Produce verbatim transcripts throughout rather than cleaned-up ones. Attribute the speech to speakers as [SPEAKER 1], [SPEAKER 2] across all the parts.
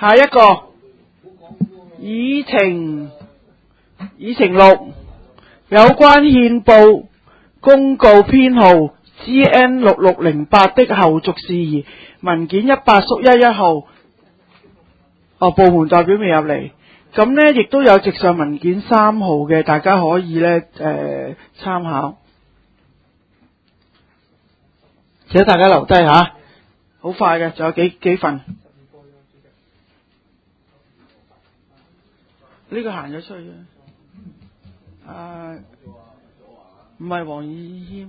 [SPEAKER 1] 下一個議程議程六，有關憲報公告編號 G N 六六零八的後續事宜，文件一百縮一一號。哦，部門代表未入嚟，咁呢亦都有直上文件三號嘅，大家可以呢誒參考。請大家留低吓，好快嘅，仲有幾幾份。呢個行咗出去嘅，啊，唔係黃以謙。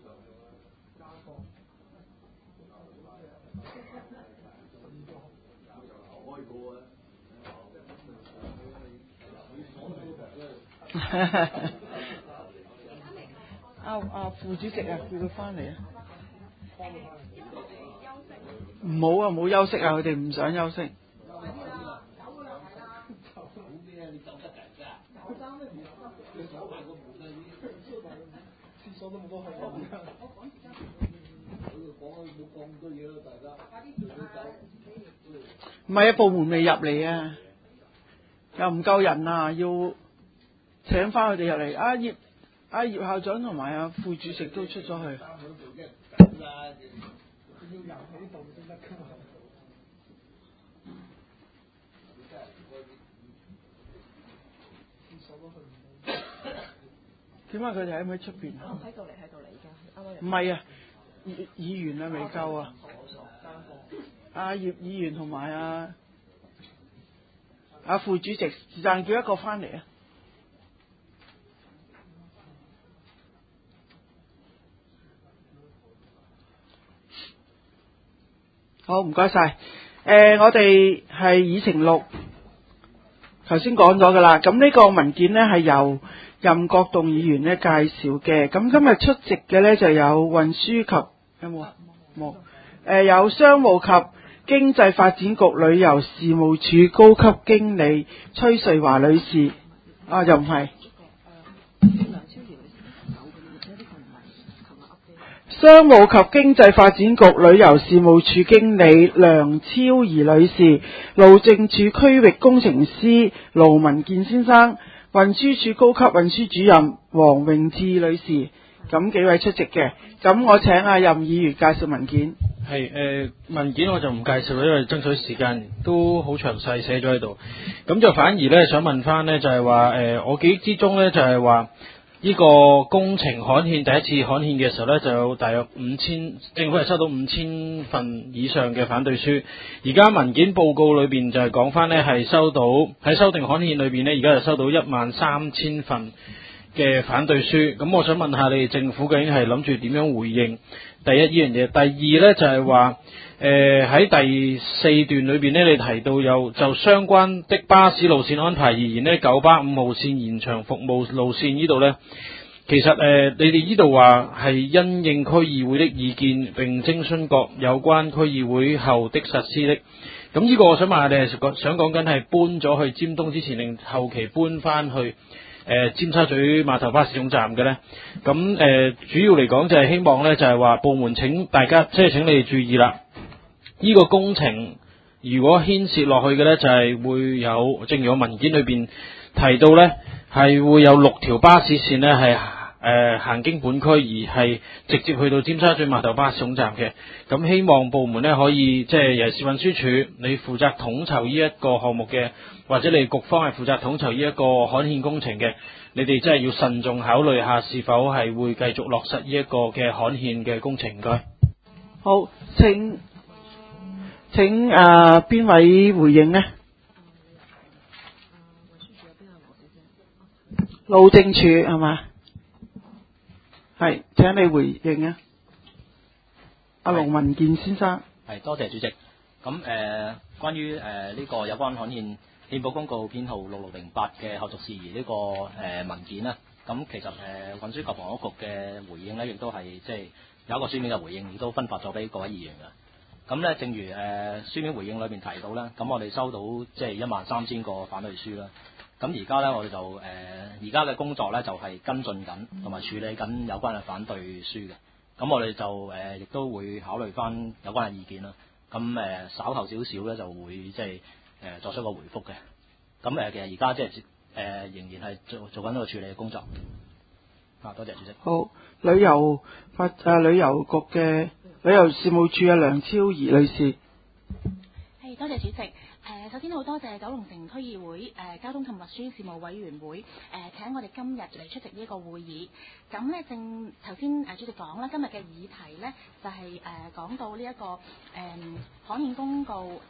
[SPEAKER 1] 啊啊，副主席啊，叫佢翻嚟啊！唔好啊，唔好休息啊！佢哋唔想休息。唔係啊，部門未入嚟啊，又唔夠人啊，要請翻佢哋入嚟。阿葉阿葉校長同埋阿副主席都出咗去。點解佢哋喺唔喺出邊？喺度嚟，喺度嚟，而家唔係啊，議議員啊未夠啊。阿葉議員同埋阿阿副主席，是但叫一個翻嚟啊！好，唔該晒。誒，我哋係議程六，頭先講咗噶啦。咁呢個文件呢係由任國棟議員呢介紹嘅。咁今日出席嘅呢就有運輸及有冇冇？誒，有商務及經濟發展局旅遊事務處高級經理崔瑞華女士。啊，又唔係。商務及經濟發展局旅遊事務處經理梁超儀女士，路政署區域工程師盧文健先生，運輸署高級運輸主任黃榮志女士，咁幾位出席嘅。咁我請阿任議員介紹文件。
[SPEAKER 2] 係誒、呃、文件我就唔介紹啦，因為爭取時間都好詳細寫咗喺度。咁就反而咧想問翻呢，就係話誒我記憶之中呢，就係話呢個工程刊憲第一次刊憲嘅時候呢，就有大約五千政府係收到五千份以上嘅反對書。而家文件報告裏邊就係講翻呢，係收到喺修訂刊憲裏邊呢，而家就收到一萬三千份嘅反對書。咁我想問下你哋政府究竟係諗住點樣回應？第一呢樣嘢，第二呢，就係話誒喺第四段裏邊呢，你提到有就相關的巴士路線安排而言呢，九巴五號線延長服務路線呢度呢，其實誒、呃、你哋呢度話係因應區議會的意見並徵詢各有關區議會後的實施的。咁呢個我想問下你係想講緊係搬咗去尖東之前定後期搬翻去誒、呃、尖沙咀碼頭巴士總站嘅呢？咁誒、呃、主要嚟講就係希望呢，就係、是、話部門請大家即係請你哋注意啦，呢、這個工程如果牽涉落去嘅呢，就係、是、會有正如我文件裏邊提到呢，係會有六條巴士線呢係誒、呃、行經本區而係直接去到尖沙咀碼頭巴士總站嘅。咁希望部門呢可以即係尤其是運輸署，你負責統籌呢一個項目嘅，或者你局方係負責統籌呢一個刊憲工程嘅，你哋真係要慎重考慮下是否係會繼續落實呢一個嘅刊憲嘅工程。唔該。
[SPEAKER 1] 好，請請誒邊、呃、位回應呢？路政署係嘛？係，請你回應啊。阿龍文健先生。
[SPEAKER 3] 係，多謝主席。咁誒、呃，關於誒呢個有關刊憲憲報公告編號六六零八嘅後續事宜呢、這個誒、呃、文件啦，咁其實誒、呃、運輸及房屋局嘅回應咧，亦都係即係有一個書面嘅回應，亦都分發咗俾各位議員嘅。咁咧，正如誒、呃、書面回應裏邊提到啦，咁我哋收到即係一萬三千個反對書啦。咁而家咧，我哋就誒而家嘅工作咧，就係、是、跟進緊同埋處理緊有關嘅反對書嘅。咁我哋就誒亦、呃、都會考慮翻有關嘅意見啦。咁誒、呃、稍後少少咧，就會即係誒作出個回覆嘅。咁誒其實而家即係誒仍然係做做緊呢個處理嘅工作。啊，多謝主席。
[SPEAKER 1] 好，旅遊發誒旅遊局嘅旅遊事務處嘅梁超儀女士。
[SPEAKER 4] 係，多謝主席。誒，首先好多謝九龍城區議會誒交通及運輸事務委員會誒請我哋今日嚟出席呢一個會議。咁咧正頭先誒主席講啦，今日嘅議題咧就係誒講到呢一個誒刊憲公告誒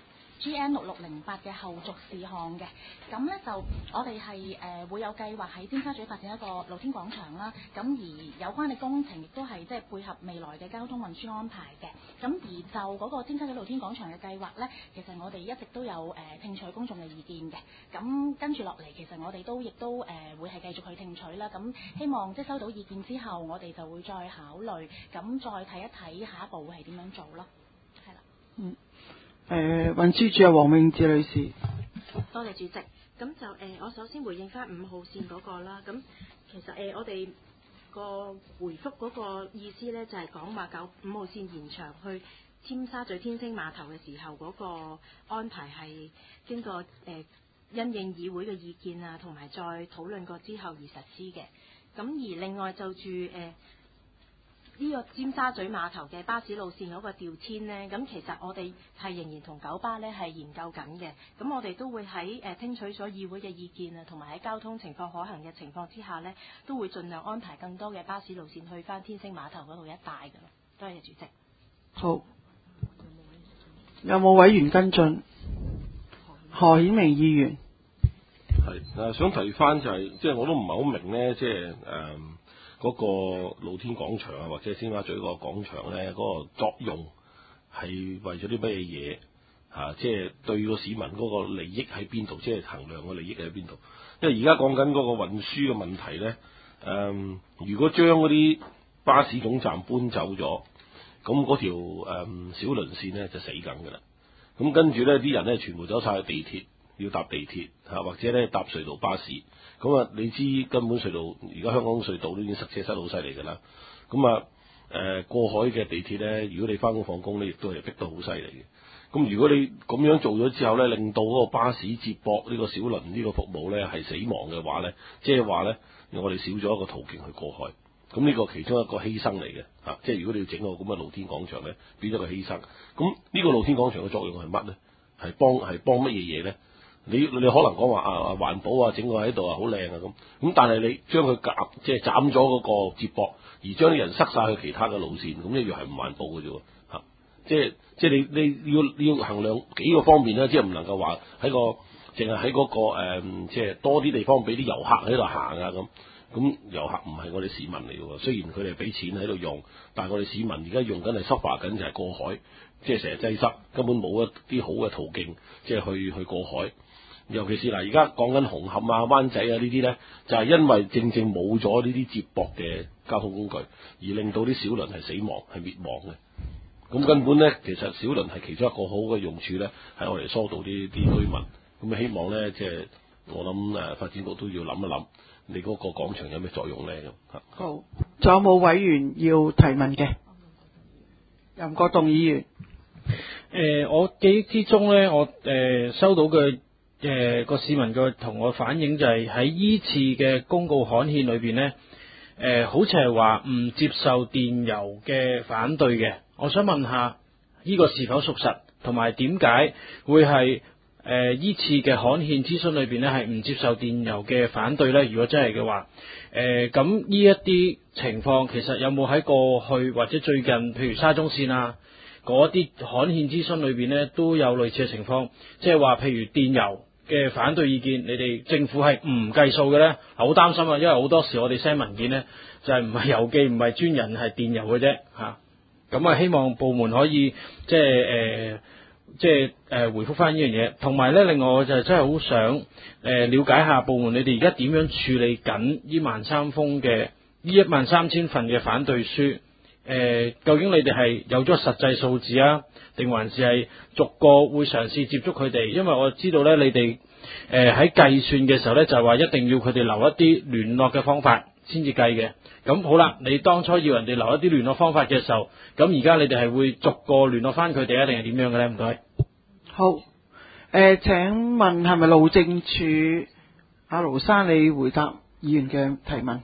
[SPEAKER 4] G N 六六零八嘅後續事項嘅。咁咧就我哋係誒會有計劃喺尖沙咀發展一個露天廣場啦。咁而有關嘅工程亦都係即係配合未來嘅交通運輸安排嘅。咁而就嗰個尖沙咀露天廣場嘅計劃咧，其實我哋一直都有誒、呃、聽取公眾嘅意見嘅。咁跟住落嚟，其實我哋都亦都誒、呃、會係繼續去聽取啦。咁希望即係收到意見之後，我哋就會再考慮，咁再睇一睇下一步會係點樣做咯。係啦。
[SPEAKER 1] 嗯。誒運輸署啊，黃詠智女士。
[SPEAKER 5] 多謝主席。咁就誒、呃，我首先回應翻五號線嗰個啦。咁其實誒、呃，我哋個回覆嗰個意思咧，就係講話九五號線延長去尖沙咀天星碼頭嘅時候，嗰個安排係經過誒、呃、因應議會嘅意見啊，同埋再討論過之後而實施嘅。咁而另外就住誒呢個尖沙咀碼頭嘅巴士路線嗰個調遷呢，咁其實我哋係仍然同九巴呢係研究緊嘅。咁我哋都會喺誒、呃、聽取咗議會嘅意見啊，同埋喺交通情況可行嘅情況之下呢，都會盡量安排更多嘅巴士路線去返天星碼頭嗰度一帶㗎啦。多謝主席。
[SPEAKER 1] 好，有冇委員跟進？何顯明議員。
[SPEAKER 6] 係誒，想提翻就係、是，即係我都唔係好明呢，即係誒嗰個露天廣場啊，或者尖沙咀個廣場咧，嗰、那個作用係為咗啲乜嘢嘢嚇？即係對個市民嗰個利益喺邊度？即係衡量個利益喺邊度？因為而家講緊嗰個運輸嘅問題咧，誒、呃，如果將嗰啲巴士總站搬走咗，咁嗰條誒、呃、小輪線咧就死緊㗎啦。咁跟住咧，啲人咧全部走晒去地鐵。要搭地鐵嚇，或者咧搭隧道巴士，咁啊你知根本隧道而家香港隧道都已經塞車塞到好犀利㗎啦。咁啊誒過海嘅地鐵咧，如果你翻工放工咧，亦都係逼到好犀利嘅。咁如果你咁樣做咗之後咧，令到嗰個巴士接駁呢個小輪呢個服務咧係死亡嘅話咧，即係話咧我哋少咗一個途徑去過海。咁呢個其中一個犧牲嚟嘅嚇，即係如果你要整個咁嘅露天廣場咧，變咗個犧牲。咁呢個露天廣場嘅作用係乜咧？係幫係幫乜嘢嘢咧？你你可能講話啊啊環保啊，整個喺度啊好靚啊咁，咁但係你將佢夾即係斬咗嗰個接駁，而將啲人塞晒去其他嘅路線，咁一樣係唔環保嘅啫喎嚇！即係即係你你要你要衡量幾個方面啦，即係唔能夠話喺個淨係喺嗰個、呃、即係多啲地方俾啲遊客喺度行啊咁，咁遊客唔係我哋市民嚟嘅喎，雖然佢哋俾錢喺度用，但係我哋市民而家用緊係 suffer 緊就係過海，即係成日擠塞，根本冇一啲好嘅途徑，即係去去過海。尤其是嗱，而家講緊紅磡啊、灣仔啊呢啲咧，就係、是、因為正正冇咗呢啲接駁嘅交通工具，而令到啲小輪係死亡、係滅亡嘅。咁根本咧，其實小輪係其中一個好嘅用處咧，係我哋疏導啲啲居民。咁希望咧，即係我諗誒發展局都要諗一諗，你嗰個廣場有咩作用咧咁。
[SPEAKER 1] 好，仲有冇委員要提問嘅？任國棟議員。
[SPEAKER 2] 誒、呃，我記憶之中咧，我誒、呃、收到嘅。誒個、呃、市民嘅同我反映就係喺依次嘅公告刊憲裏邊呢，誒、呃、好似係話唔接受電郵嘅反對嘅。我想問下呢個是否屬實，同埋點解會係誒依次嘅刊憲諮詢裏邊呢係唔接受電郵嘅反對呢？如果真係嘅話，誒咁呢一啲情況其實有冇喺過去或者最近，譬如沙中線啊嗰啲刊憲諮詢裏邊呢都有類似嘅情況，即係話譬如電郵嘅反對意見，你哋政府係唔計數嘅咧，好擔心啊！因為好多時我哋 send 文件咧，就係唔係郵寄，唔係專人，係電郵嘅啫嚇。咁啊，希望部門可以即係誒，即係誒、呃、回覆翻呢樣嘢。同埋咧，另外我就真係好想誒、呃、了解下部門，你哋而家點樣處理緊呢萬三封嘅呢一萬三千份嘅反對書？誒、呃，究竟你哋係有咗實際數字啊？定還是係逐個會嘗試接觸佢哋？因為我知道咧，你哋誒喺計算嘅時候咧，就係話一定要佢哋留一啲聯絡嘅方法先至計嘅。咁好啦，你當初要人哋留一啲聯絡方法嘅時候，咁而家你哋係會逐個聯絡翻佢哋啊，定係點樣嘅咧？唔該。
[SPEAKER 1] 好，誒、 誒，請問係咪路政署阿盧生你回答議員嘅提問？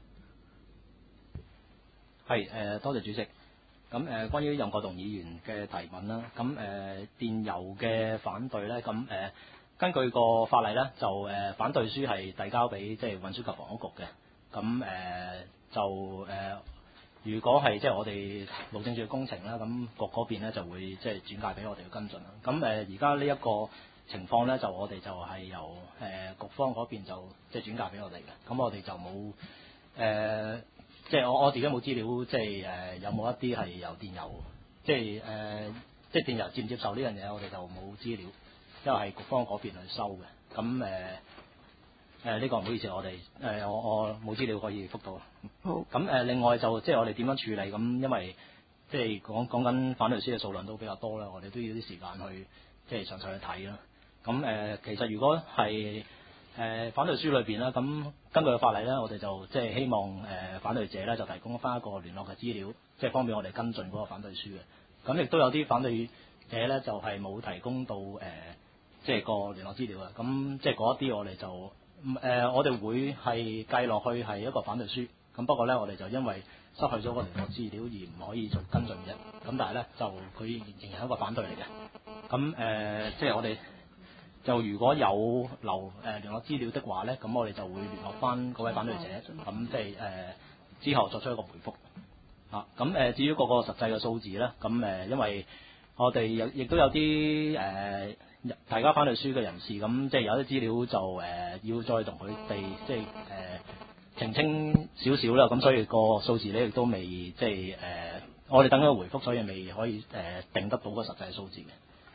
[SPEAKER 3] 係誒、呃，多謝主席。咁誒、呃，關於任國棟議員嘅提問啦，咁誒、呃、電郵嘅反對咧，咁誒、呃、根據個法例咧，就誒、呃、反對書係遞交俾即係運輸及房屋局嘅。咁誒、呃、就誒、呃，如果係即係我哋路政署嘅工程啦，咁局嗰邊咧就會即係轉介俾我哋去跟進啦。咁誒而家呢一個情況咧，就我哋就係由誒、呃、局方嗰邊就即係轉介俾我哋嘅。咁我哋就冇誒。呃即係我我自己冇資料，即係誒、呃、有冇一啲係由電郵，即係誒、呃、即係電郵接唔接受呢樣嘢，我哋就冇資料，因為係局方嗰邊去收嘅。咁誒誒呢個唔好意思，我哋誒、呃、我我冇資料可以覆到。
[SPEAKER 1] 好。咁
[SPEAKER 3] 誒、呃、另外就即係我哋點樣處理？咁因為即係講講緊反對書嘅數量都比較多啦，我哋都要啲時間去即係詳細去睇啦。咁誒、呃、其實如果係誒、呃、反對書裏邊啦，咁根據個法例咧，我哋就即係希望誒、呃、反對者咧就提供翻一個聯絡嘅資料，即係方便我哋跟進嗰個反對書嘅。咁亦都有啲反對者咧就係、是、冇提供到誒、呃、即係個聯絡資料嘅。咁即係嗰一啲我哋就誒、呃、我哋會係計落去係一個反對書。咁不過咧我哋就因為失去咗個聯絡資料而唔可以做跟進嘅。咁但係咧就佢仍然係一個反對嚟嘅。咁誒、呃、即係我哋。就如果有留誒、呃、聯絡資料的話咧，咁我哋就會聯絡翻嗰位反對者，咁即係誒之後作出一個回覆嚇。咁、啊、誒至於嗰個實際嘅數字咧，咁誒、呃、因為我哋有亦都有啲誒、呃、大家反對書嘅人士，咁即係有啲資料就誒、呃、要再同佢哋即係誒、呃、澄清少少啦。咁所以個數字咧亦都未即係誒、呃、我哋等佢回覆，所以未可以誒、呃、定得到個實際數字嘅。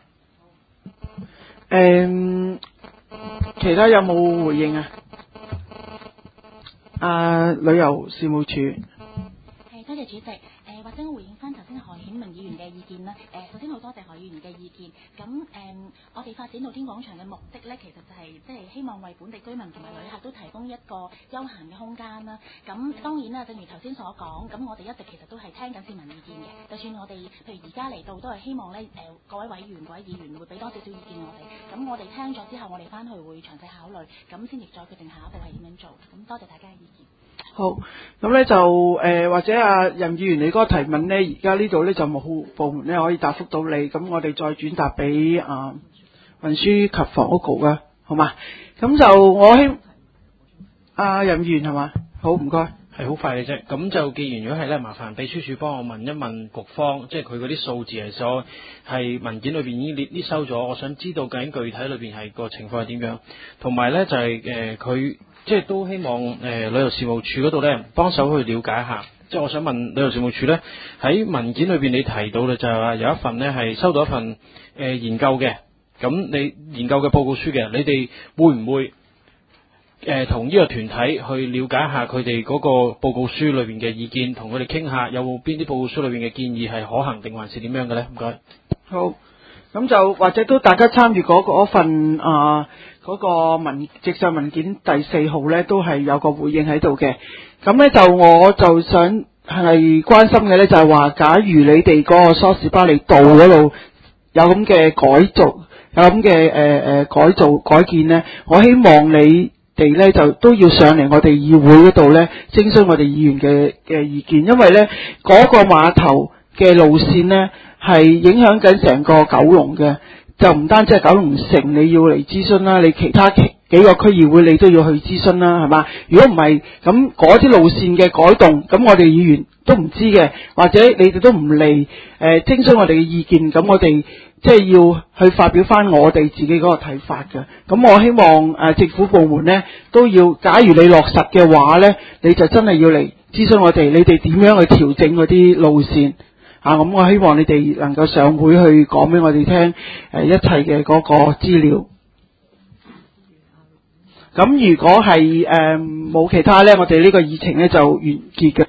[SPEAKER 1] 誒、嗯，其他有冇回應啊？啊，旅遊事務處。
[SPEAKER 4] 係，多謝主席。誒、呃，或者我回應翻頭先何顯明議員嘅意見啦。誒、呃，首先好多謝何議員嘅意見。咁誒、呃，我哋發展露天廣場嘅目的咧，其實就係即係希望為本地居民同埋旅客都提供一個休閒嘅空間啦。咁當然啦，正如頭先所講，咁我哋一直其實都係聽緊市民意見嘅。就算我哋譬如而家嚟到，都係希望咧誒、呃、各位委員、各位議員會俾多少少意見我哋。咁我哋聽咗之後，我哋翻去會詳細考慮，咁先至再決定下一步係點樣做。咁多謝大家嘅意見。
[SPEAKER 1] 好，咁咧就誒、呃、或者啊任議員你嗰個提問咧，而家呢度咧就冇部門咧可以答覆到你，咁我哋再轉達俾啊運輸及房屋局啊，好嘛？咁就我希啊任議員係嘛？好，唔該。
[SPEAKER 2] 係好快嘅啫，咁就既然如果係咧，麻煩秘書處幫我問一問局方，即係佢嗰啲數字係所係文件裏邊已經列列收咗，我想知道究竟具體裏邊係個情況係點樣，同埋咧就係誒佢即係都希望誒、呃、旅遊事務處嗰度咧幫手去了解下，即係我想問旅遊事務處咧喺文件裏邊你提到咧就係話有一份咧係收到一份誒、呃、研究嘅，咁你研究嘅報告書嘅，你哋會唔會？誒，同呢個團體去了解下佢哋嗰個報告書裏邊嘅意見，同佢哋傾下有冇邊啲報告書裏邊嘅建議係可行定還是點樣嘅咧？唔該。
[SPEAKER 1] 好，咁就或者都大家參與嗰嗰份啊嗰、嗰個文直上文件第四號咧，都係有個回應喺度嘅。咁咧就我就想係關心嘅咧，就係話，假如你哋嗰個梳士巴利道嗰度有咁嘅改造，有咁嘅誒誒改造改建咧，我希望你哋咧就都要上嚟我哋議會嗰度咧徵詢我哋議員嘅嘅意見，因為咧嗰、嗰個碼頭嘅路線咧係影響緊成個九龍嘅，就唔單止係九龍城你要嚟諮詢啦，你其他幾幾個區議會你都要去諮詢啦，係嘛？如果唔係咁嗰啲路線嘅改動，咁我哋議員都唔知嘅，或者你哋都唔嚟誒徵詢我哋嘅意見，咁我哋即係要去發表翻我哋自己嗰個睇法嘅。咁我希望誒、呃、政府部門咧都要，假如你落實嘅話咧，你就真係要嚟諮詢我哋，你哋點樣去調整嗰啲路線啊？咁我希望你哋能夠上會去講俾我哋聽誒、呃、一切嘅嗰個資料。咁如果係誒冇其他咧，我哋呢個議程咧就完結嘅。